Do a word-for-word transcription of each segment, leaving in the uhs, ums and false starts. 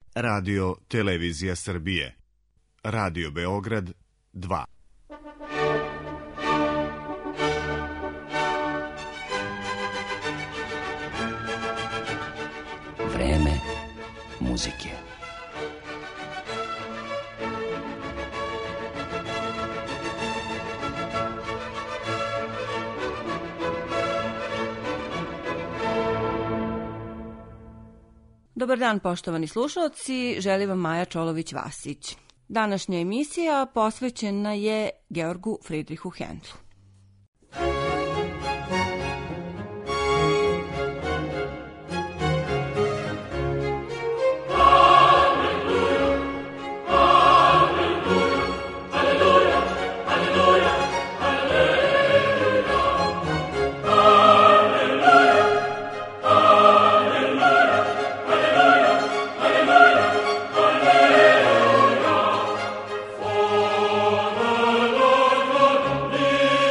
Radio Televizija Srbije. Radio Beograd dva. Vreme muzike. Dobar dan, poštovani slušalci, želi vam Maja Čolović-Vasić. Današnja emisija posvećena je Georgu Fridrihu Hendlu. For the Lord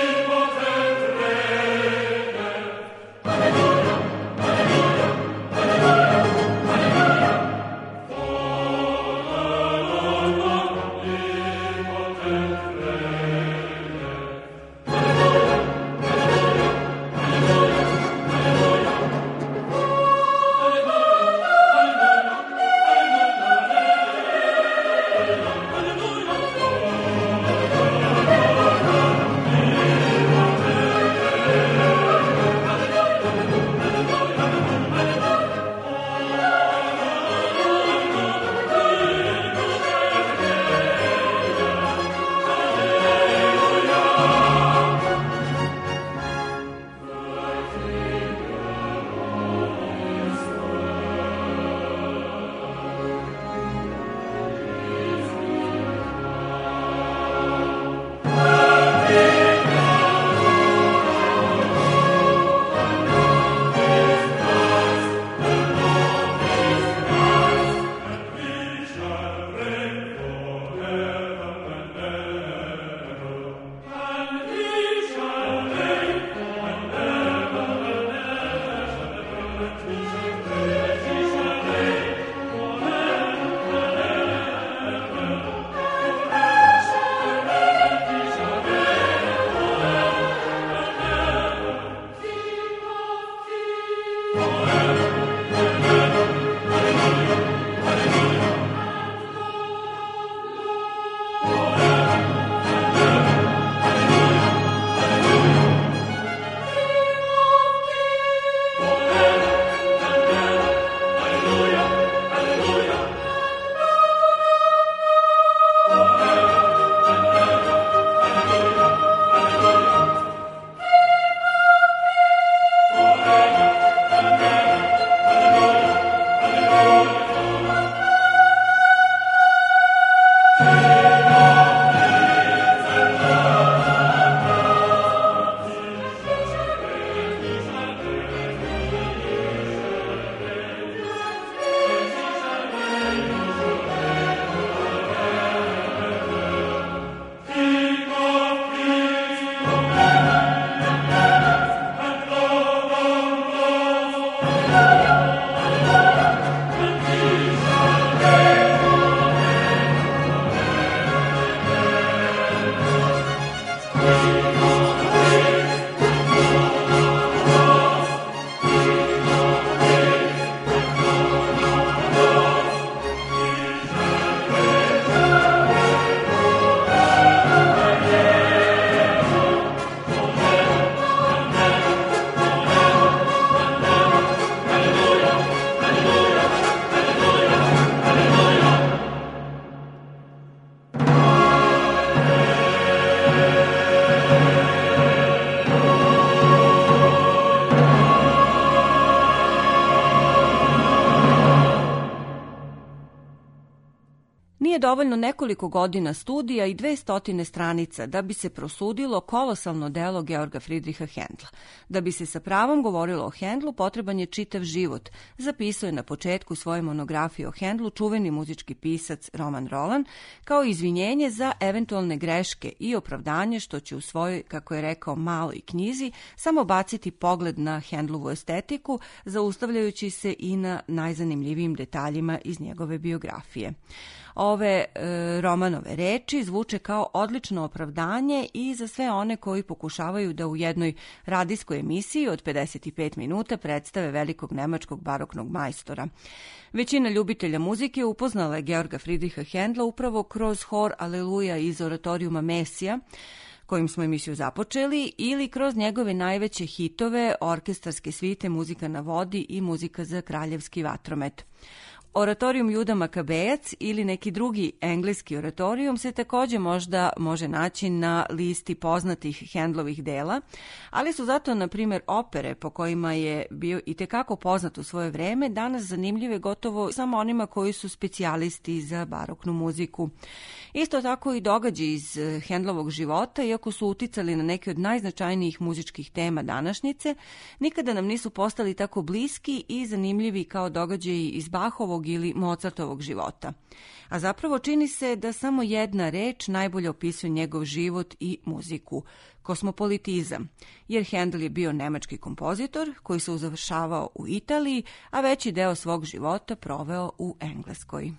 Nije dovoljno nekoliko godina studija i dve stotine stranica da bi se prosudilo kolosalno delo Georga Friedricha Händla. Da bi se sa pravom govorilo o Händlu, potreban je čitav život, zapisao je na početku svoje monografije o Händlu čuveni muzički pisac Roman Roland, kao izvinjenje za eventualne greške i opravdanje što će u svojoj, kako je rekao, maloj knjizi samo baciti pogled na Händlovu estetiku, zaustavljajući se i na najzanimljivijim detaljima iz njegove biografije. Ove e, Romanove reči zvuče kao odlično opravdanje i za sve one koji pokušavaju da u jednoj radijskoj emisiji od pedeset pet minuta predstave velikog nemačkog baroknog majstora. Većina ljubitelja muzike upoznala je Georga Friedricha Händla upravo kroz hor Aleluja iz oratorijuma Mesija, kojim smo emisiju započeli, ili kroz njegove najveće hitove, orkestarske svite, Muzika na vodi i Muzika za kraljevski vatromet. Oratorijum Juda Makabejac ili neki drugi engleski oratorijum se također možda može naći na listi poznatih Händlovih dela, ali su zato, na primjer, opere po kojima je bio itekako poznat u svoje vreme danas zanimljive gotovo samo onima koji su specijalisti za baroknu muziku. Isto tako i događaji iz Händlovog života, iako su uticali na neke od najznačajnijih muzičkih tema današnjice, nikada nam nisu postali tako bliski i zanimljivi kao događaji iz Bachovog ili Mozartovog života. A zapravo čini se da samo jedna reč najbolje opisuje njegov život i muziku – kosmopolitizam, jer Händel je bio nemački kompozitor koji se uzavršavao u Italiji, a veći deo svog života proveo u Engleskoj.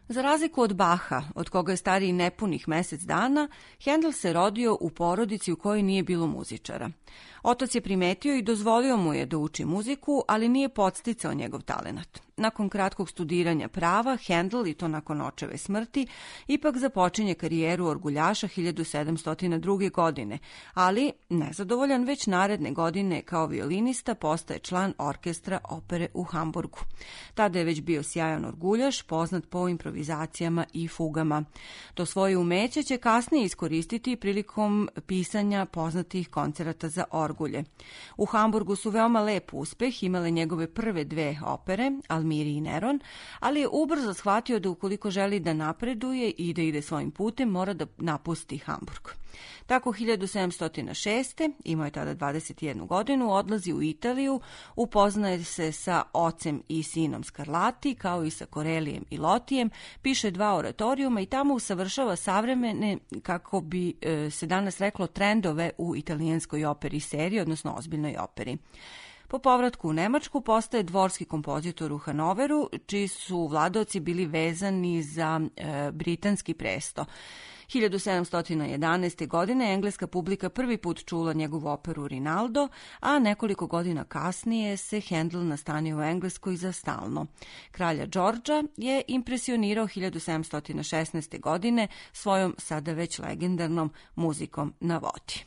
Za razliku od Baha, od koga je stariji nepunih mesec dana, Handel se rodio u porodici u kojoj nije bilo muzičara. Otac je primetio i dozvolio mu je da uči muziku, ali nije podsticao njegov talenat. Nakon kratkog studiranja prava, Handel, i to nakon očeve smrti, ipak započinje karijeru orguljaša hiljadu sedamsto druge. godine, ali nezadovoljan već naredne godine kao violinista postaje član orkestra opere u Hamburgu. Tada je već bio sjajan orguljaš, poznat po improvizacijama i fugama. To svoje umeće će kasnije iskoristiti prilikom pisanja poznatih koncerata za orgulje. U Hamburgu su veoma lep uspeh imale njegove prve dve opere, Almiri i Neron, ali je ubrzo shvatio da ukoliko želi da napreduje i da ide svojim putem, mora da napusti Hamburg. Tako hiljadu sedamsto šeste. imao je tada dvadeset jednu godinu, odlazi u Italiju, upoznaje se sa ocem i sinom Scarlatti, kao i sa Korelijem i Lotijem, piše dva oratorijuma i tamo usavršava savremene, kako bi e, se danas reklo, trendove u italijanskoj operi seriji, odnosno ozbiljnoj operi. Po povratku u Nemačku postaje dvorski kompozitor u Hanoveru, čiji su vladaoci bili vezani za e, britanski presto. hiljadu sedamsto jedanaeste. godine engleska publika prvi put čula njegovu operu Rinaldo, a nekoliko godina kasnije se Handel nastanio u Engleskoj za stalno. Kralja Đorđa je impresionirao hiljadu sedamsto šesnaeste. godine svojom sada već legendarnom muzikom na vodi.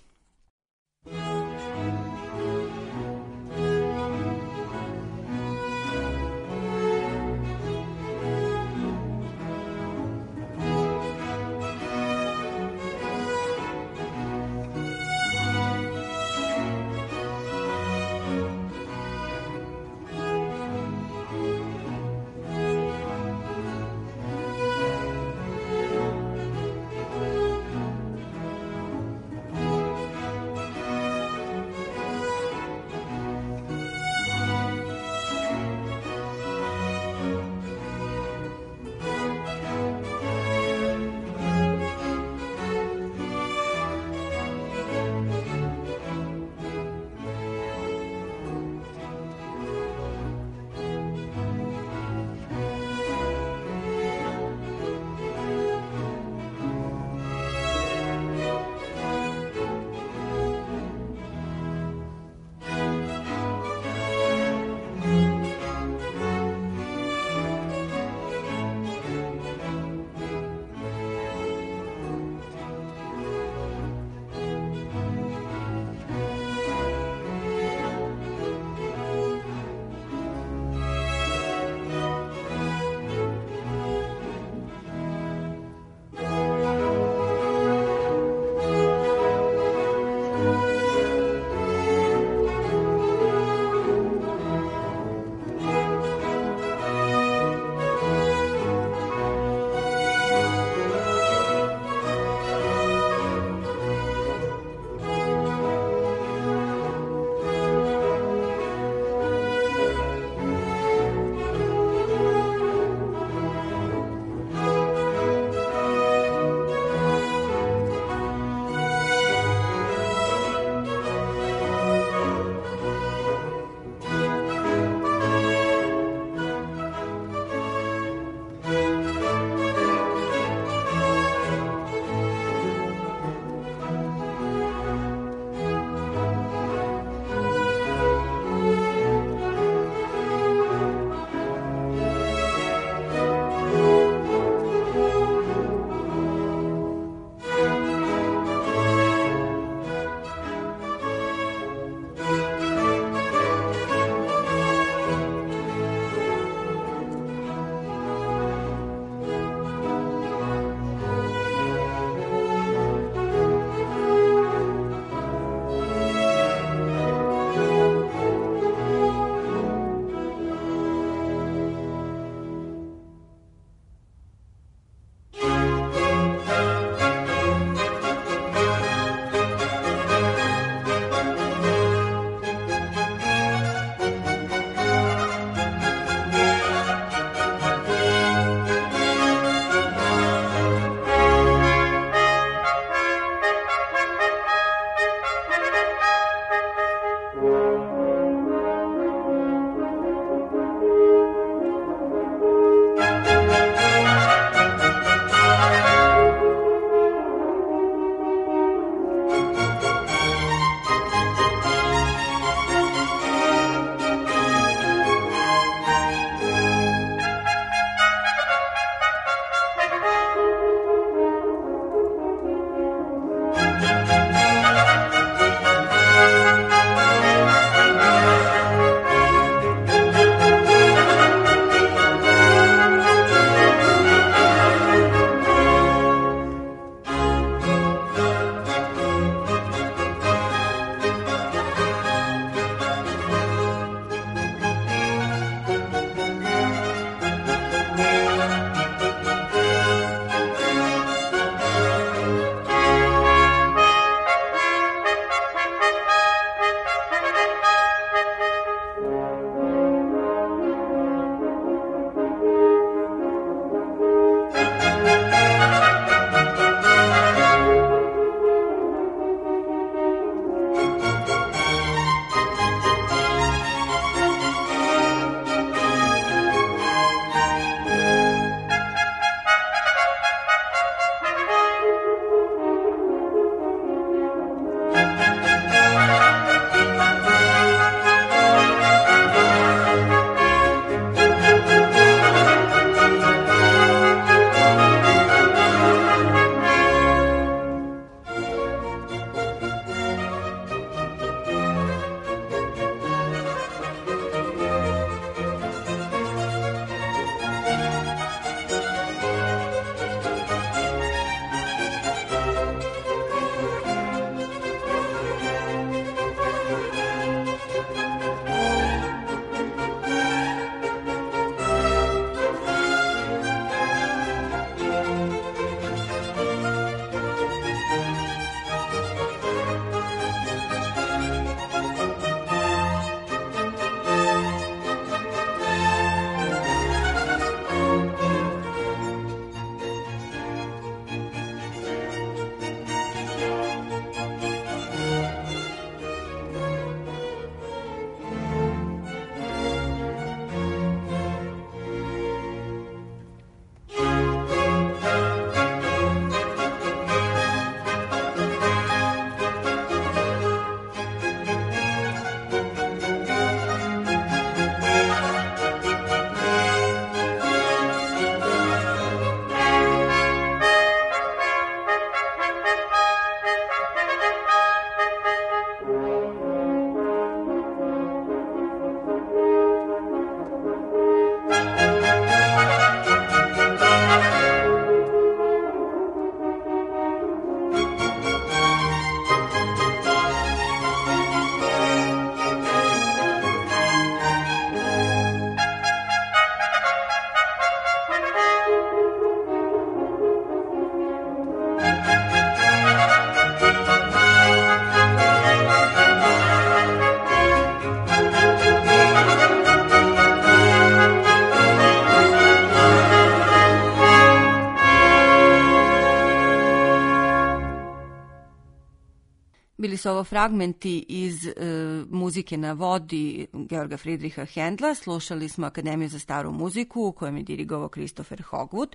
su ovo fragmenti iz e, muzike na vodi Georga Friedricha Händla. Slušali smo Akademiju za staru muziku u kojem je dirigovao Christopher Hogwood.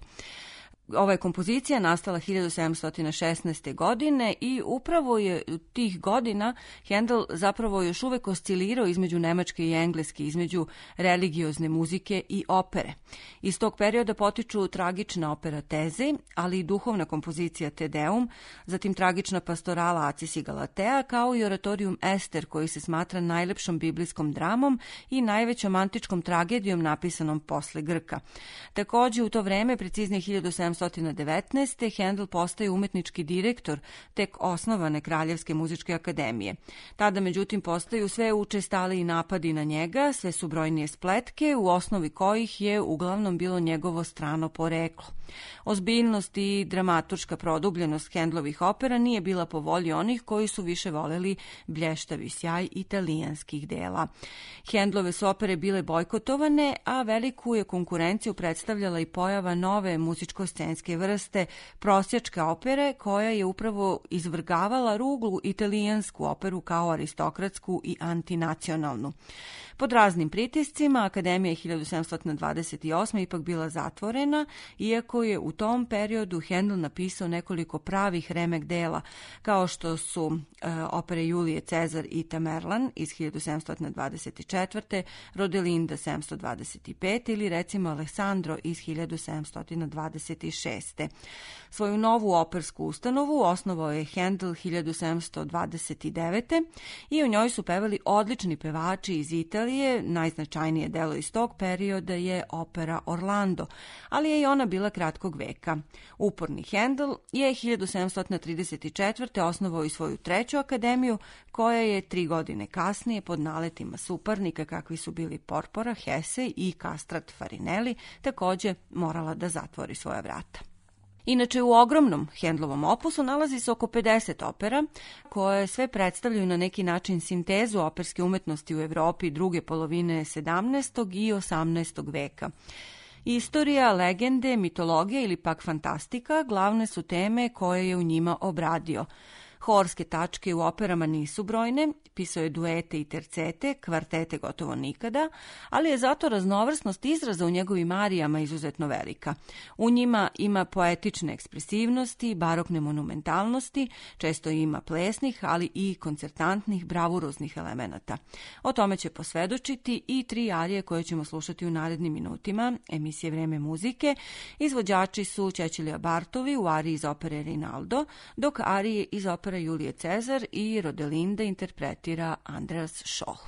Ova je kompozicija nastala hiljadu sedamsto šesnaeste. godine i upravo je tih godina Händel zapravo još uvek oscilirao između nemačke i engleske, između religiozne muzike i opere. Iz tog perioda potiču tragična opera Teze, ali i duhovna kompozicija Te Deum, zatim tragična pastorala Acis i Galatea, kao i oratorium Ester, koji se smatra najlepšom biblijskom dramom i najvećom antičkom tragedijom napisanom posle Grka. Takođe, u to vreme, preciznije hiljadu sedamsto devetnaeste. Händel postaje umetnički direktor tek osnovane Kraljevske muzičke akademije. Tada, međutim, postaju sve učestaliji napadi na njega, sve su brojnije spletke, u osnovi kojih je uglavnom bilo njegovo strano poreklo. Ozbiljnost i dramaturška produbljenost Händlovih opera nije bila po volji onih koji su više voleli blještavi sjaj italijanskih dela. Händlove su opere bile bojkotovane, a veliku je konkurenciju predstavljala i pojava nove muzičko-scenske vrste, prosjačke opere, koja je upravo izvrgavala ruglu italijansku operu kao aristokratsku i antinacionalnu. Pod raznim pritiscima Akademija hiljadu sedamsto dvadeset osme. ipak bila zatvorena, iako je u tom periodu Händel napisao nekoliko pravih remek dela, kao što su e, opere Julije Cezar i Tamerlan iz hiljadu sedamsto dvadeset četvrte. Rodelinda sedamsto dvadeset pete. ili recimo Alessandro iz hiljadu sedamsto dvadeset šeste. Svoju novu opersku ustanovu osnovao je Händel hiljadu sedamsto dvadeset devete. i u njoj su pevali odlični pevači iz Italije. Najznačajnije delo iz tog perioda je opera Orlando, ali je i ona bila kratkog veka. Uporni Händel je hiljadu sedamsto trideset četvrte. osnovao i svoju treću akademiju, koja je tri godine kasnije pod naletima suparnika kakvi su bili Porpora, Hesse i Kastrat Farinelli takođe morala da zatvori svoja vrata. Inače, u ogromnom Händlovom opusu nalazi se oko pedeset opera, koje sve predstavljaju na neki način sintezu operske umetnosti u Evropi druge polovine sedamnaestog i osamnaestog veka. Istorija, legende, mitologija ili pak fantastika glavne su teme koje je u njima obradio. Horske tačke u operama nisu brojne, pisao je duete i tercete, kvartete gotovo nikada, ali je zato raznovrsnost izraza u njegovim arijama izuzetno velika. U njima ima poetične ekspresivnosti, barokne monumentalnosti, često ima plesnih, ali i koncertantnih, bravuroznih elemenata. O tome će posvedočiti i tri arije koje ćemo slušati u narednim minutima emisije Vreme muzike. Izvođači su Cecilia Bartoli u ariji iz opere Rinaldo, dok arije iz opere Julije Cezar i Rodelinda interpretira Andreas Scholl.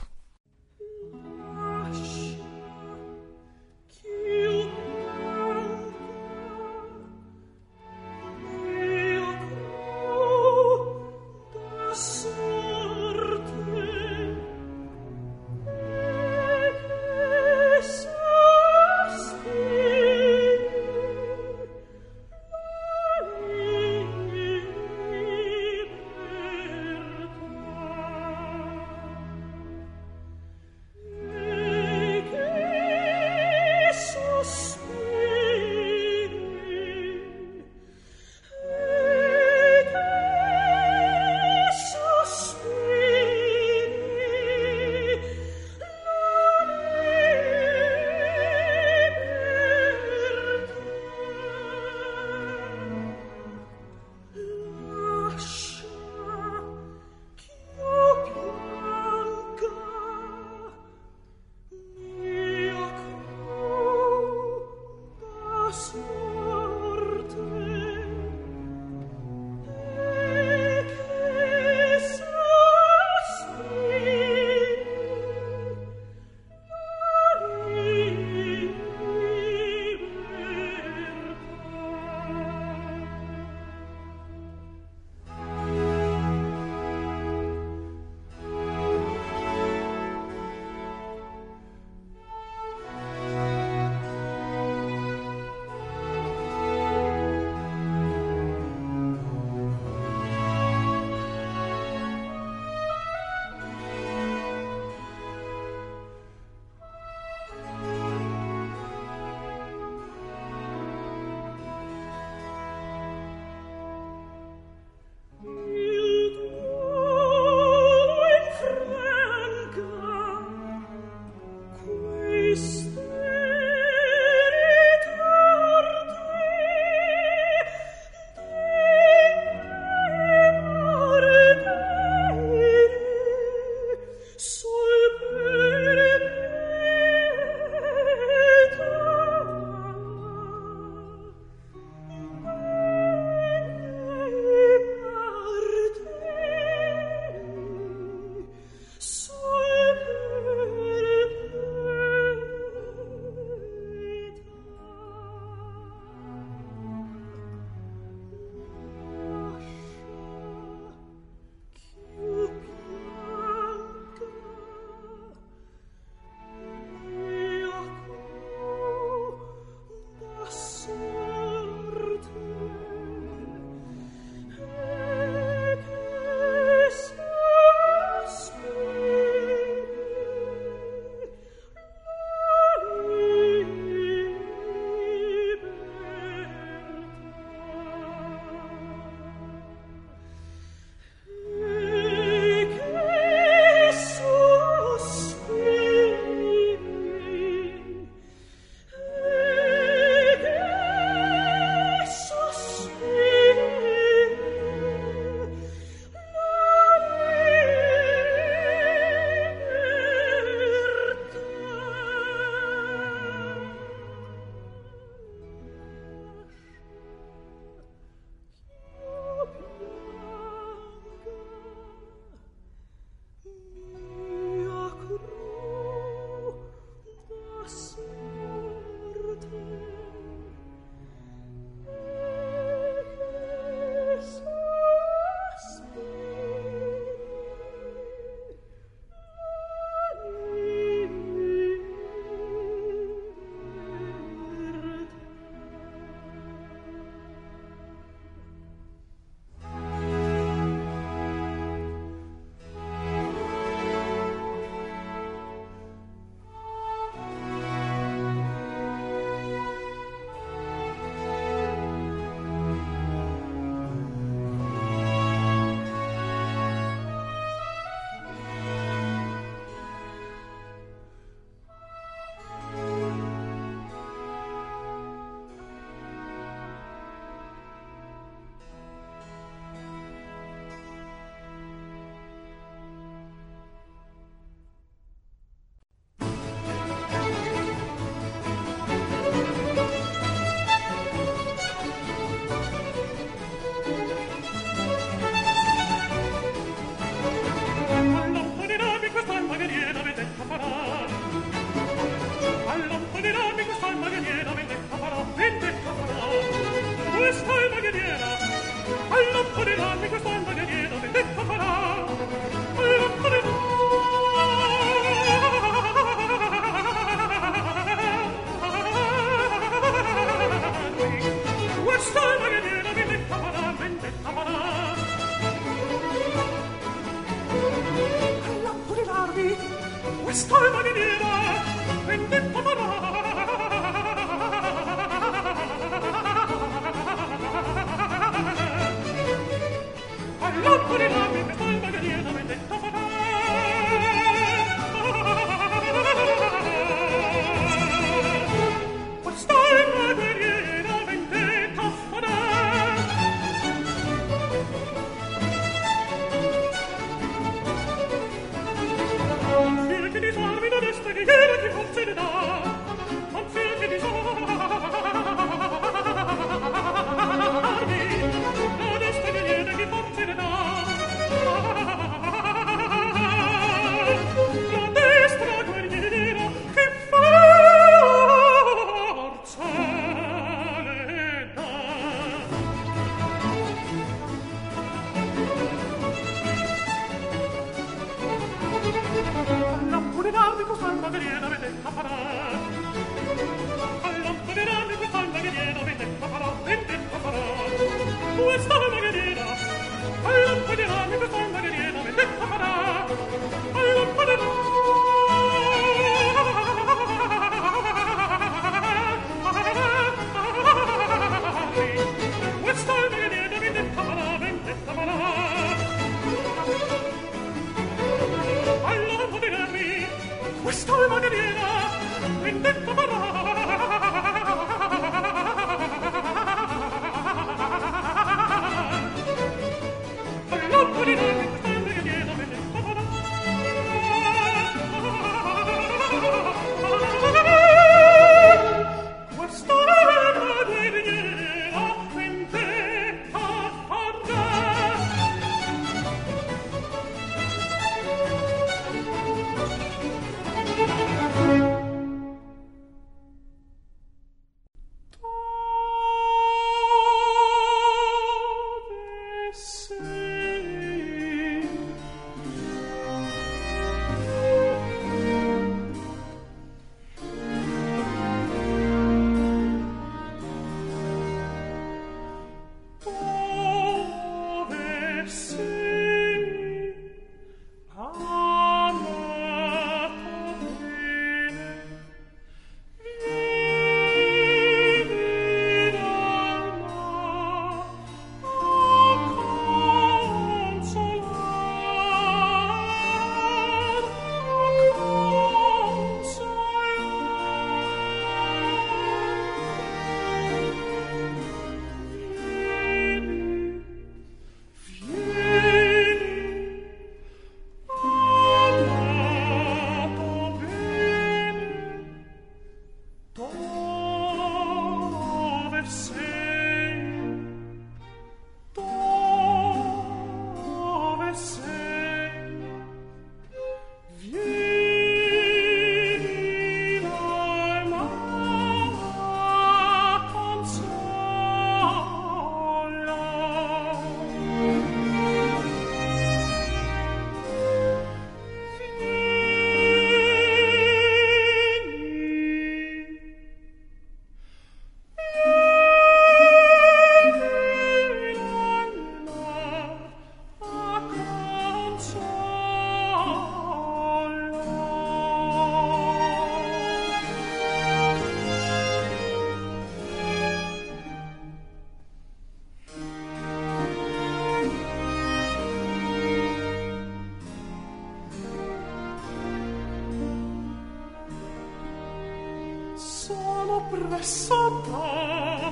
presso da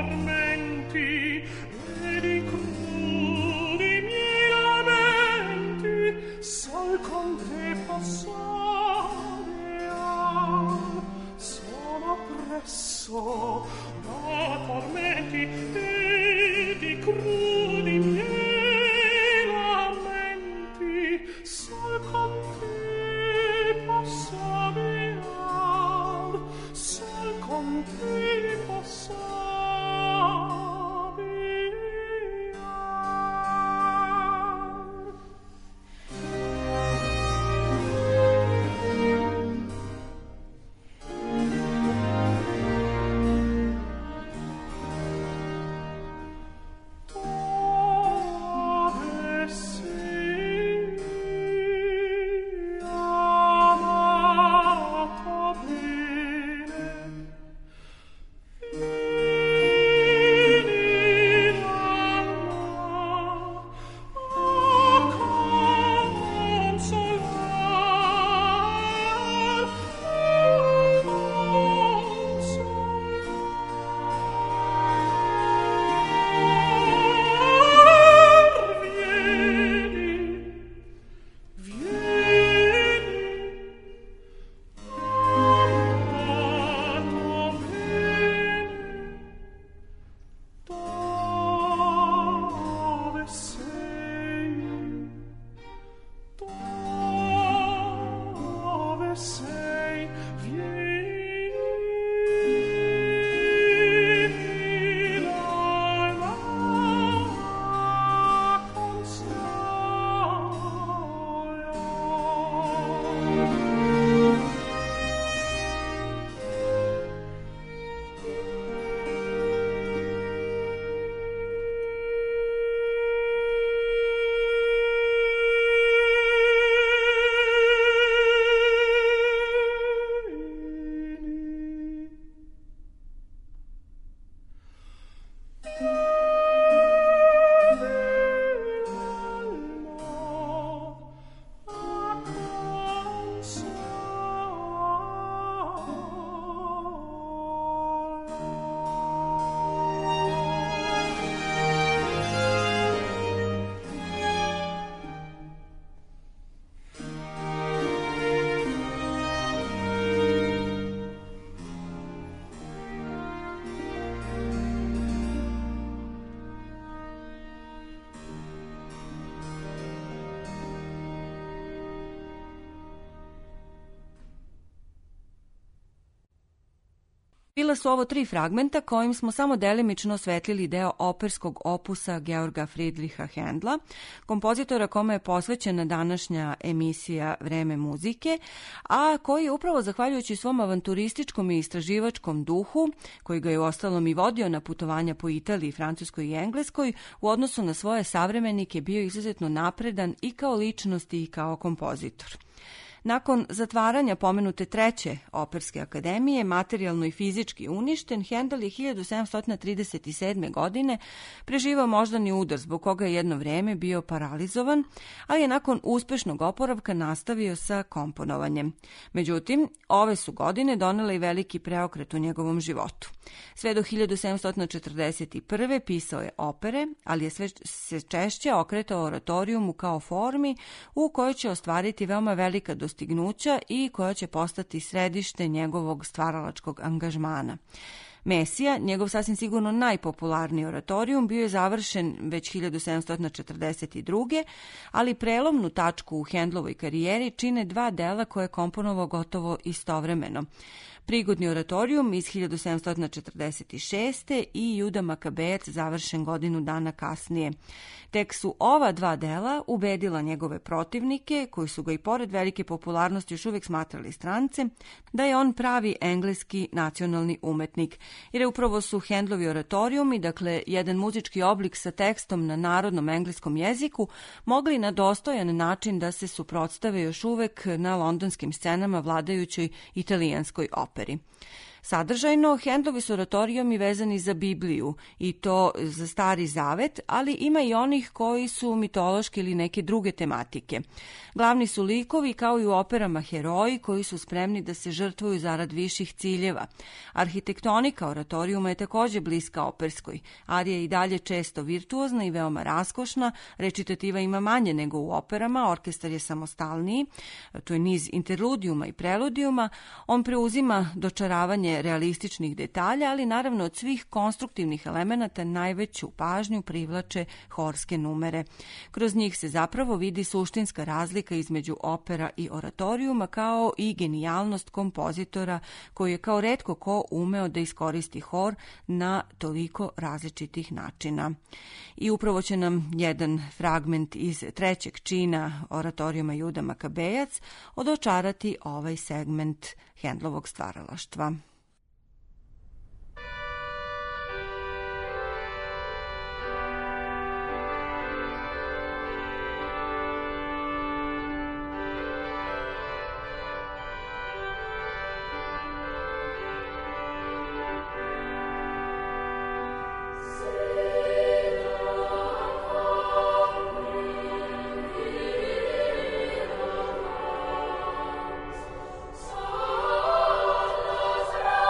tormenti e di crudi miei lamenti sol con te passare sono presso da tormenti e di crudi miei lamenti sol con te passare sol con te passare Bila su ovo tri fragmenta kojim smo samo delimično osvetlili deo operskog opusa Georga Friedricha Händla, kompozitora kome je posvećena današnja emisija Vreme muzike, a koji je upravo zahvaljujući svom avanturističkom i istraživačkom duhu, koji ga je uostalom i vodio na putovanja po Italiji, Francuskoj i Engleskoj, u odnosu na svoje savremenike bio izuzetno napredan i kao ličnost i kao kompozitor. Nakon zatvaranja pomenute treće operske akademije, materijalno i fizički uništen, Händel je hiljadu sedamsto trideset sedme. godine preživao moždani udar zbog koga je jedno vreme bio paralizovan, ali je nakon uspešnog oporavka nastavio sa komponovanjem. Međutim, ove su godine donele i veliki preokret u njegovom životu. Sve do hiljadu sedamsto četrdeset prve. pisao je opere, ali je sve se češće okretao oratorijumu kao formi u kojoj će ostvariti veoma velika dostignuća i koja će postati središte njegovog stvaralačkog angažmana. Mesija, njegov sasvim sigurno najpopularniji oratorijum, bio je završen već hiljadu sedamsto četrdeset druge. ali prelomnu tačku u Händlovoj karijeri čine dva dela koje je komponovao gotovo istovremeno. Prigodni oratorijum iz hiljadu sedamsto četrdeset šeste. i Juda Makabejac završen godinu dana kasnije. Tek su ova dva dela ubedila njegove protivnike, koji su ga i pored velike popularnosti još uvijek smatrali strance, da je on pravi engleski nacionalni umetnik. Jer je upravo su Händlovi oratorijumi, dakle jedan muzički oblik sa tekstom na narodnom engleskom jeziku, mogli na dostojan način da se suprotstave još uvek na londonskim scenama vladajućoj italijanskoj operi. Sadržajno, Händlovi su oratorijumi vezani za Bibliju i to za Stari Zavet, ali ima i onih koji su mitološke ili neke druge tematike. Glavni su likovi, kao i u operama, heroji koji su spremni da se žrtvuju zarad viših ciljeva. Arhitektonika oratorijuma je također bliska operskoj. Arija je i dalje često virtuozna i veoma raskošna, recitativa ima manje nego u operama, orkestar je samostalniji, to je niz interludijuma i preludijuma, on preuzima dočaravanje realističnih detalja, ali naravno od svih konstruktivnih elemenata najveću pažnju privlače horske numere. Kroz njih se zapravo vidi suštinska razlika između opera i oratorijuma, kao i genijalnost kompozitora koji je kao retko ko umeo da iskoristi hor na toliko različitih načina. I upravo će nam jedan fragment iz trećeg čina oratorijuma Juda Makabejac odočarati ovaj segment Händlovog stvaralaštva. Solas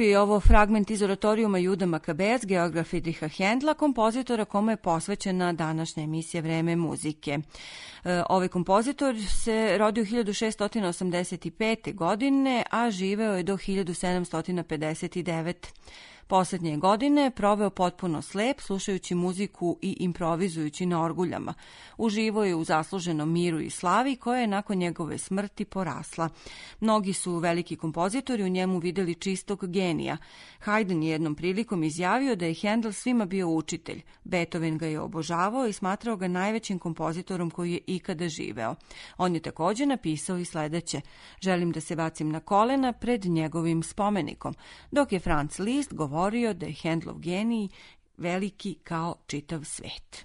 Bio je ovo fragment iz oratorijuma Juda Makabejac, Georga Friedricha Händla, kompozitora kome je posvećena današnja emisija Vreme muzike. Ovaj kompozitor se rodio hiljadu šeststo osamdeset pete. godine, a živeo je do hiljadu sedamsto pedeset devete. Poslednje godine proveo potpuno slep, slušajući muziku i improvizujući na orguljama. Uživao je u zasluženom miru i slavi koja je nakon njegove smrti porasla. Mnogi su veliki kompozitori u njemu videli čistog genija. Haydn je jednom prilikom izjavio da je Händel svima bio učitelj. Beethoven ga je obožavao i smatrao ga najvećim kompozitorom koji je ikada živeo. On je također napisao i sledeće: želim da se bacim na kolena pred njegovim spomenikom, dok je Franz Liszt govorio da je Händlov genij veliki kao čitav svet.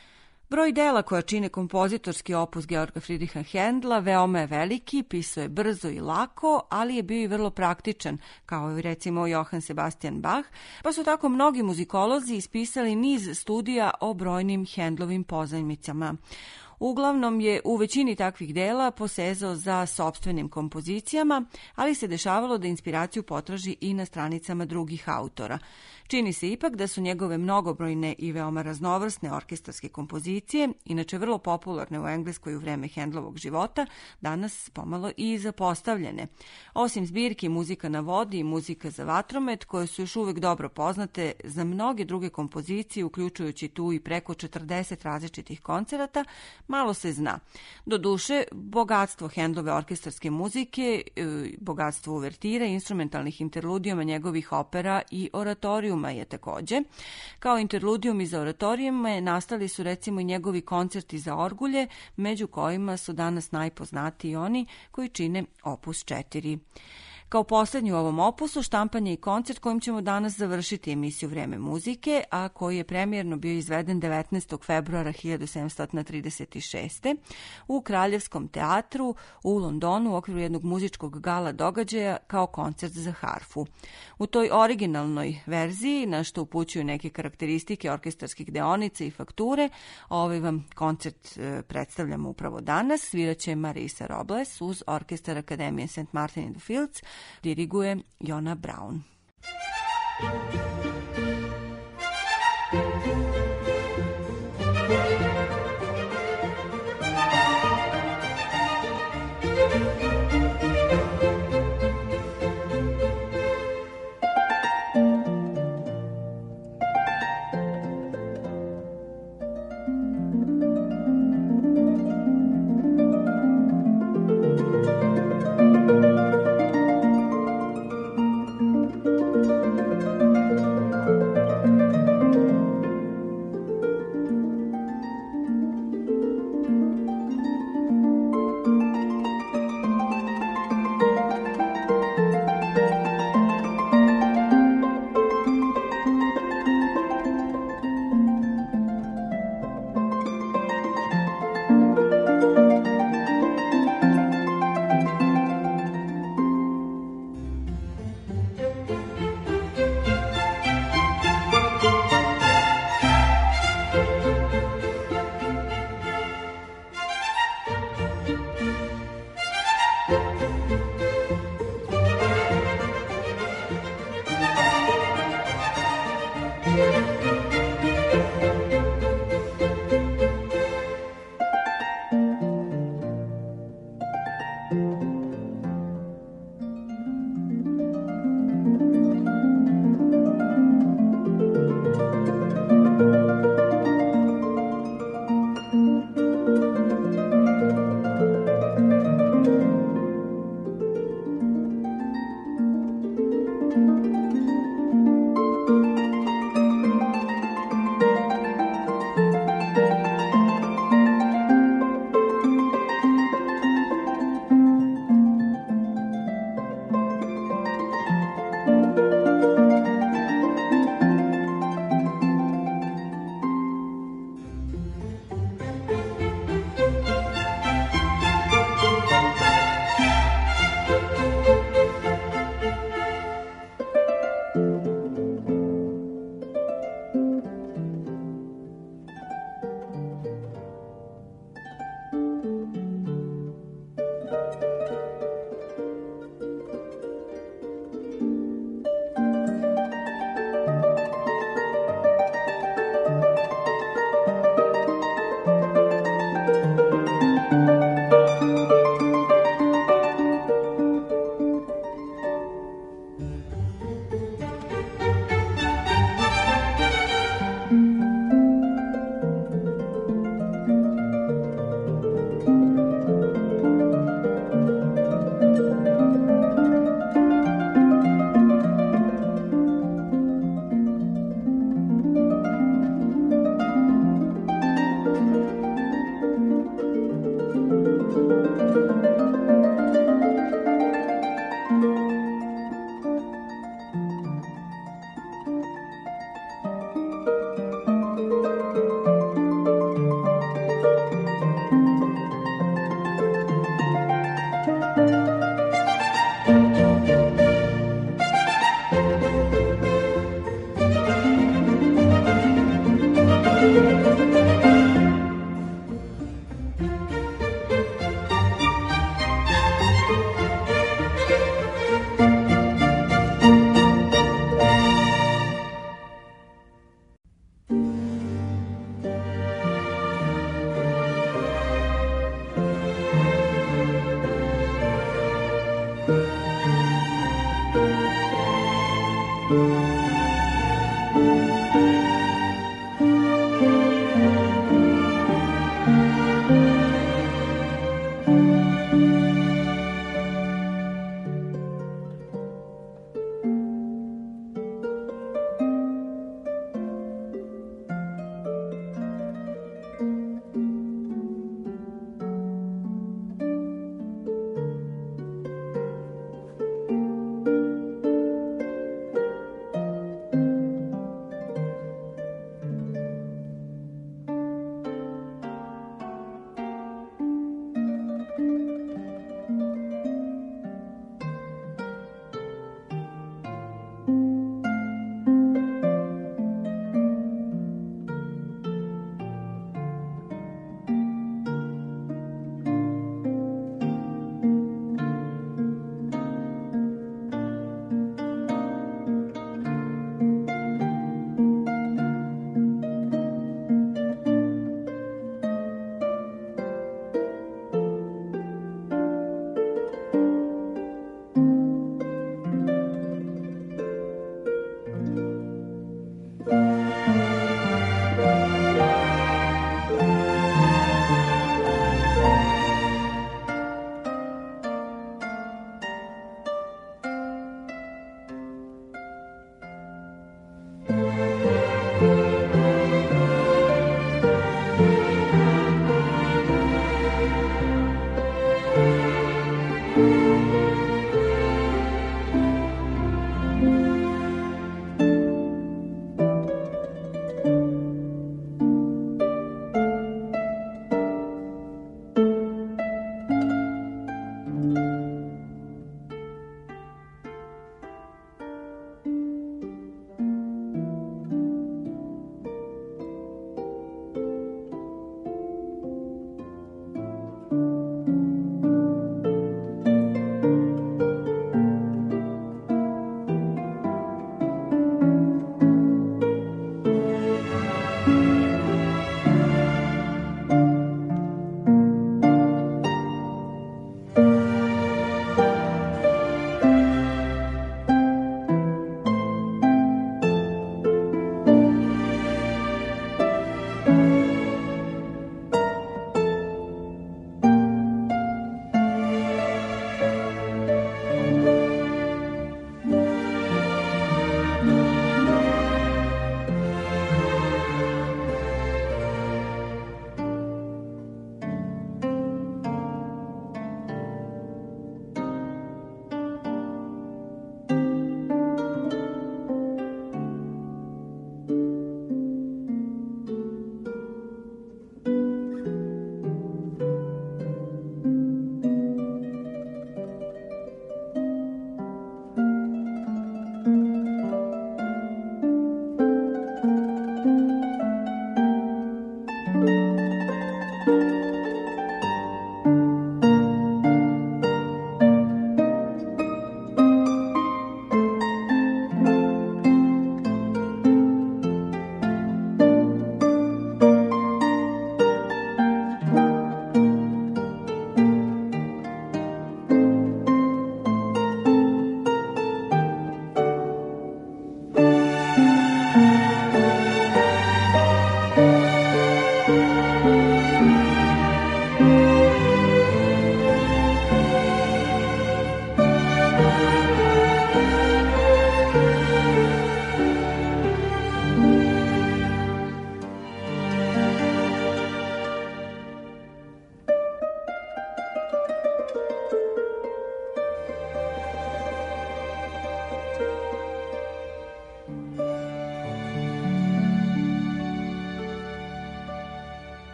Broj dela koja čine kompozitorski opus Georga Friedricha Händla veoma je veliki, pisao je brzo i lako, ali je bio i vrlo praktičan, kao i recimo Johann Sebastian Bach, pa su tako mnogi muzikolozi ispisali niz studija o brojnim Händlovim pozajmicama. Uglavnom je u većini takvih dela posezao za sopstvenim kompozicijama, ali se dešavalo da inspiraciju potraži i na stranicama drugih autora. Čini se ipak da su njegove mnogobrojne i veoma raznovrsne orkestarske kompozicije, inače vrlo popularne u Engleskoj u vreme Händlovog života, danas pomalo i zapostavljene. Osim zbirki Muzika na vodi i Muzika za vatromet, koje su još uvek dobro poznate, za mnoge druge kompozicije, uključujući tu i preko četrdeset različitih koncerata, malo se zna. Doduše, bogatstvo Händlove orkestarske muzike, bogatstvo uvertira i instrumentalnih interludijuma njegovih opera i oratorijuma je takođe. Kao interludijumi za oratorijuma nastali su recimo i njegovi koncerti za orgulje, među kojima su danas najpoznatiji oni koji čine opus četiri. Kao poslednji u ovom opusu štampan je i koncert kojim ćemo danas završiti emisiju Vreme muzike, a koji je premijerno bio izveden devetnaestog februara hiljadu sedamsto trideset šeste. u Kraljevskom teatru u Londonu u okviru jednog muzičkog gala događaja kao koncert za harfu. U toj originalnoj verziji, na što upućuju neke karakteristike orkestarskih deonica i fakture, ovaj vam koncert e, predstavljamo upravo danas. Sviraće Marisa Robles uz orkestar Akademije Saint Martin in the Fields, diriguje Jona Braun. Thank you.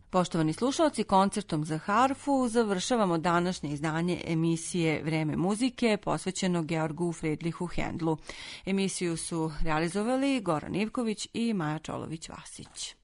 Poštovani slušalci, koncertom za harfu završavamo današnje izdanje emisije Vreme muzike posvećeno Georgu Friedrichu Händlu. Emisiju su realizovali Goran Ivković i Maja Čolović-Vasić.